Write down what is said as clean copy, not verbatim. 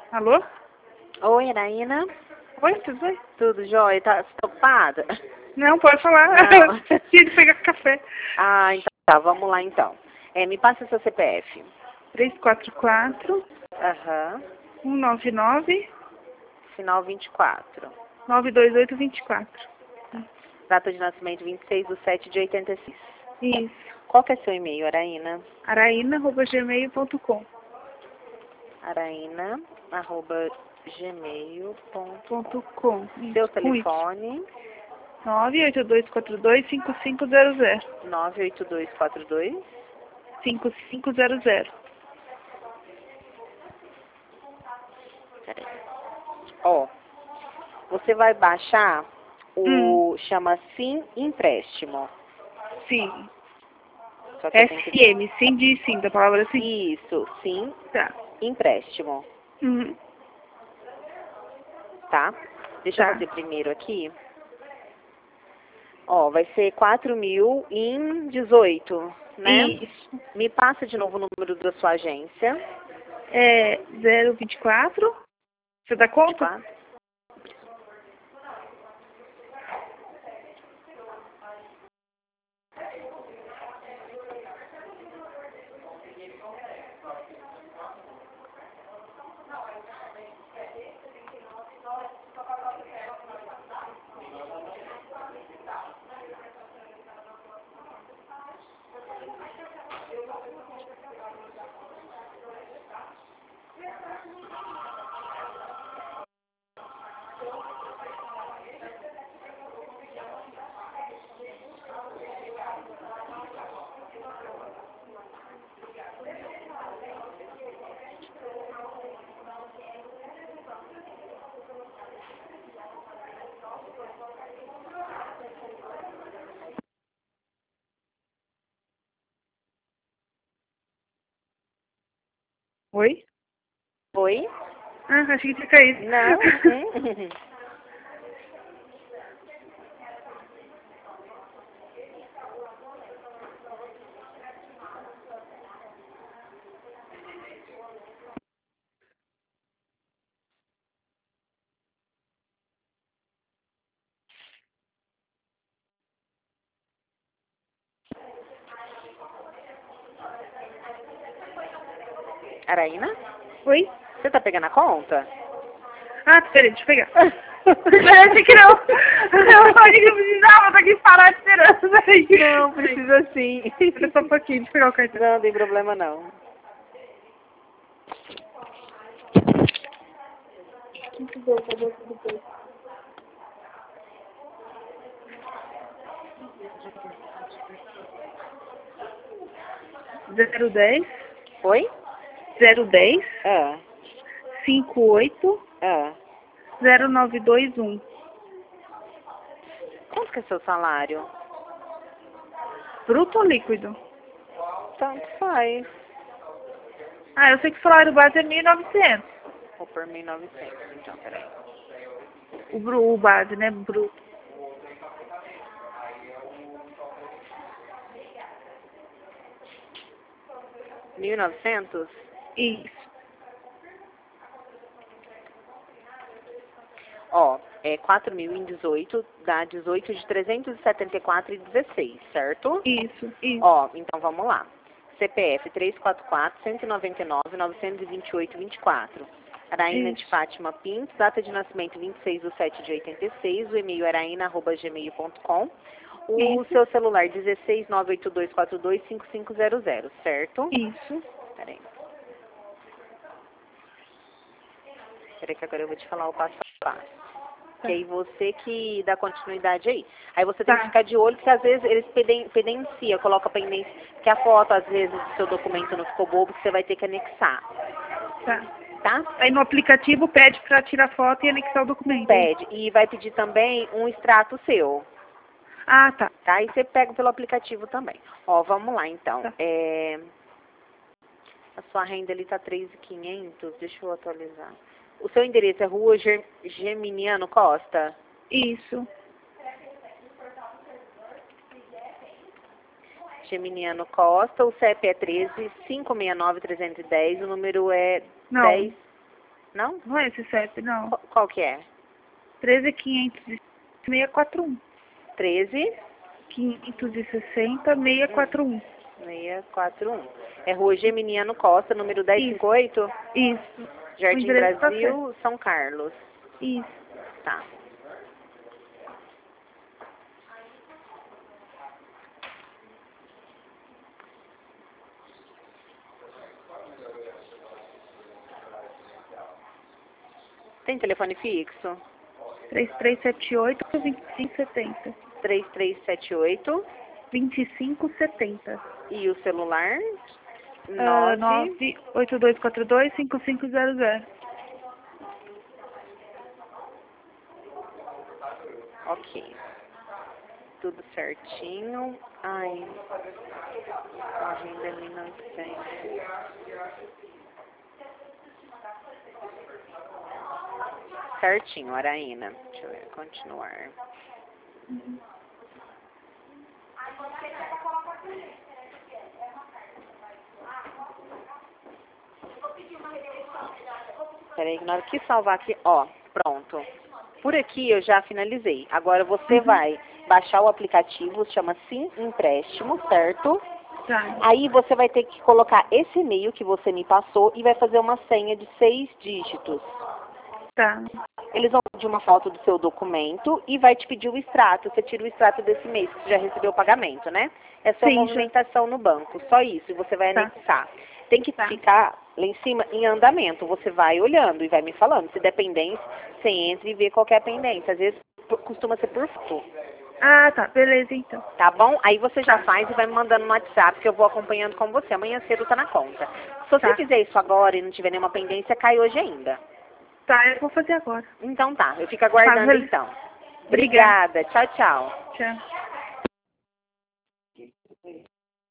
Alô? Oi, Anaína. Oi, tudo bem? Tudo jóia? Tá ocupada? Não, pode falar. Não. Tinha de pegar café. Ah, então tá, vamos lá então. Me passa seu CPF. 344 Aham. 199 Final 24. 92824. Data de nascimento 26/7/86. Isso. Qual que é seu e-mail, Araína? araína@gmail.com. Araína@gmail.com. Isso, Seu com isso. telefone? 98242-5500. 98242. 5500. Peraí. Ó, você vai baixar chama Sim Empréstimo. Sim. Só que eu tenho que... SM, sim de sim, da palavra sim. Isso, Sim Tá. Empréstimo, Uhum. tá? Deixa Tá. eu fazer primeiro aqui. Ó, vai ser 4.000 em 18, né? Isso. Me passa de novo o número da sua agência. É 024. Você dá conta? 24. Oi? Oi? Ah, achei que tinha caído. Não. 'Araína? Oi? Você tá pegando a conta? Ah, peraí, deixa eu pegar. Parece que não. Eu achei que eu precisava, tá aqui parado esperando. Peraí. Não, precisa sim. Espera só um pouquinho, deixa eu pegar o cartão. Não, tem problema não. Zero 10 Oi? 010 Ah, 58 ah. 0921. Quanto que é seu salário? Bruto ou líquido? Tanto faz. Ah, eu sei que o salário base é 1.900. Vou por 1.900, então, peraí. O base, né? Bruto. 1.900? Isso. Ó, 4.000 em 18, dá 18 de 374,16, certo? Isso. Ó, então vamos lá. CPF 344-199-928-24. Araína de Isso. Fátima Pinto, data de nascimento 26/7/86, o e-mail araína@gmail.com. O Isso. seu celular 16 982425500, certo? Isso. Peraí. Peraí que agora eu vou te falar o passo a passo. Que aí você que dá continuidade aí. Aí você tem que Tá. ficar de olho, porque às vezes eles pendencia, coloca pendência, que a foto, às vezes, do seu documento não ficou bobo, que você vai ter que anexar, Tá. tá? Aí no aplicativo pede pra tirar foto e anexar o documento. Pede. E vai pedir também um extrato seu, Ah, tá. tá? Aí você pega pelo aplicativo também. Ó, vamos lá, então. Tá. A sua renda ali tá 3.500, deixa eu atualizar. O seu endereço é Rua Geminiano Costa? Isso. Geminiano Costa, o CEP é 13 569 310, o número é Não. 10. Não? Não é esse CEP, não. Qual que é? 13.500.641. 13 560.641. 641. É Rua Geminiano Costa, número 1058? Isso. Jardim O endereço tá Brasil, São Carlos. Isso. Tá. Tem telefone fixo? 3378-2570. 3378. 2570. E o celular? 9. 98242-5500. Ok. Tudo certinho. Ai. Agenda ali não tem. Certinho, Araína. Deixa eu ver. Continuar. Peraí, na hora que salvar aqui, ó, pronto. Por aqui eu já finalizei. Agora você vai baixar o aplicativo, chama Sim Empréstimo, certo? Tá. Aí você vai ter que colocar esse e-mail que você me passou e vai fazer uma senha de 6 dígitos. Tá. Eles vão pedir uma foto do seu documento e vai te pedir o extrato. Você tira o extrato desse mês, que você já recebeu o pagamento, né? É sua Sim, movimentação no banco, só isso, e você vai Tá. anexar. Tem que Tá. ficar lá em cima em andamento. Você vai olhando e vai me falando. Se der pendência, você entra e vê qual que é a pendência. Às vezes costuma ser por foto. Ah, tá. Beleza, então. Tá bom? Aí você já faz e vai me mandando no WhatsApp que eu vou acompanhando com você. Amanhã cedo tá na conta. Se você Tá. fizer isso agora e não tiver nenhuma pendência, cai hoje ainda. Tá, eu vou fazer agora. Então tá, eu fico aguardando beleza. então. Obrigada. Obrigada. Tchau, tchau. Tchau.